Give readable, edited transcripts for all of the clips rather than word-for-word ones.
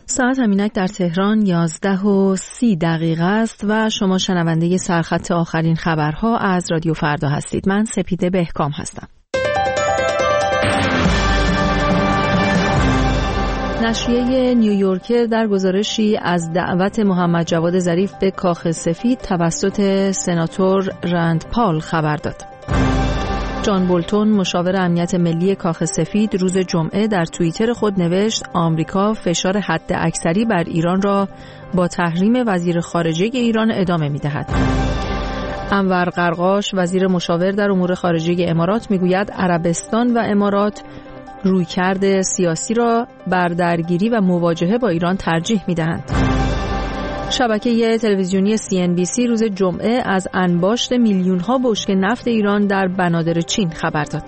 ساعت همینک در تهران 11:30 است و شما شنونده سرخط آخرین خبرها از رادیو فردا هستید. من سپیده بهکام هستم. نشریه نیویورکر در گزارشی از دعوت محمد جواد ظریف به کاخ سفید توسط سناتور رند پال خبر داد. جان بولتون مشاور امنیت ملی کاخ سفید روز جمعه در توییتر خود نوشت آمریکا فشار حد اکثری بر ایران را با تحریم وزیر خارجه ایران ادامه می‌دهد. انور قرقاش وزیر مشاور در امور خارجه امارات میگوید عربستان و امارات رویکرد سیاسی را بر درگیری و مواجهه با ایران ترجیح می‌دهند. شبکه تلویزیونی CNBC روز جمعه از انباشت میلیون‌ها بشکه نفت ایران در بنادر چین خبر داد.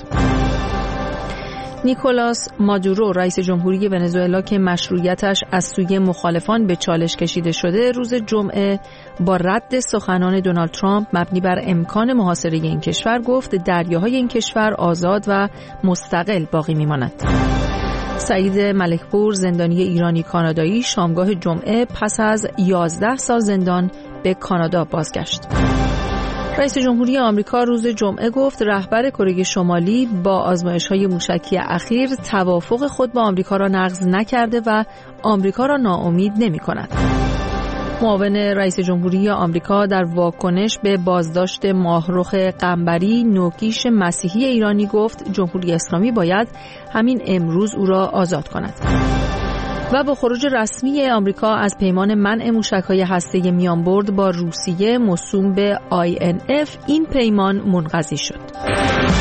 نیکولاس مادورو رئیس جمهوری ونزوئلا که مشروعیتش از سوی مخالفان به چالش کشیده شده روز جمعه با رد سخنان دونالد ترامپ مبنی بر امکان محاصره این کشور گفت دریاهای این کشور آزاد و مستقل باقی می‌ماند. سعید ملکپور زندانی ایرانی کانادایی شامگاه جمعه پس از 11 سال زندان به کانادا بازگشت. رئیس جمهوری آمریکا روز جمعه گفت رهبر کره شمالی با آزمایش‌های موشکی اخیر توافق خود با آمریکا را نقض نکرده و آمریکا را ناامید نمی‌کند. معاون رئیس جمهوری آمریکا در واکنش به بازداشت ماهرخ قنبری نوکیش مسیحی ایرانی گفت جمهوری اسلامی باید همین امروز او را آزاد کند. و با خروج رسمی آمریکا از پیمان منع موشک‌های هسته‌ای میانبرد با روسیه موسوم به INF این پیمان منقضی شد.